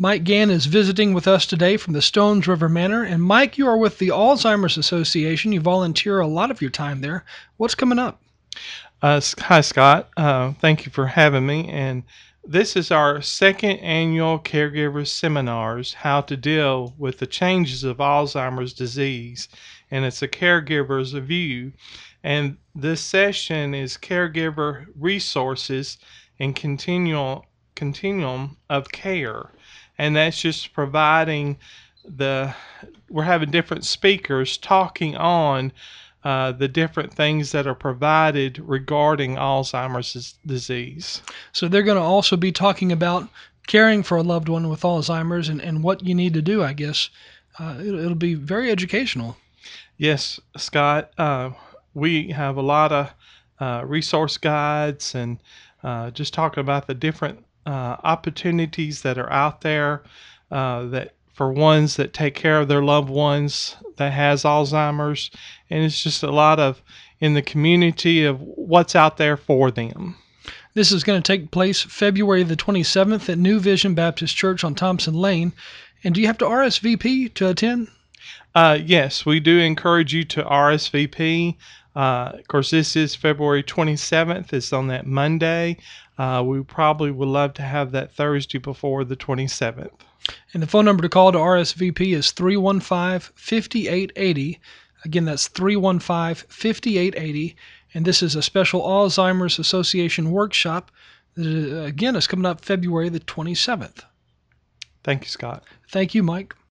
Mike Gann is visiting with us today from the Stones River Manor. And Mike, you are with the Alzheimer's Association. You volunteer a lot of your time there. What's coming up? Hi, Scott. Thank you for having me. And this is our second annual Caregiver Seminars, How to Deal with the Changes of Alzheimer's Disease. And it's a caregiver's view. And this session is caregiver resources and continuum of care. And that's just providing we're having different speakers talking on the different things that are provided regarding Alzheimer's disease. So they're going to also be talking about caring for a loved one with Alzheimer's and what you need to do, I guess. It'll be very educational. Yes, Scott. We have a lot of resource guides and just talking about the different opportunities that are out there that for ones that take care of their loved ones that has Alzheimer's, and it's just a lot of in the community of what's out there for them. This is going to take place February the 27th at New Vision Baptist Church on Thompson Lane. And do you have to RSVP to attend? Yes, we do encourage you to RSVP. Of course, this is February 27th. It's on that Monday. We probably would love to have that Thursday before the 27th. And the phone number to call to RSVP is 315-5880. Again, that's 315-5880. And this is a special Alzheimer's Association workshop that, again, is coming up February the 27th. Thank you, Scott. Thank you, Mike.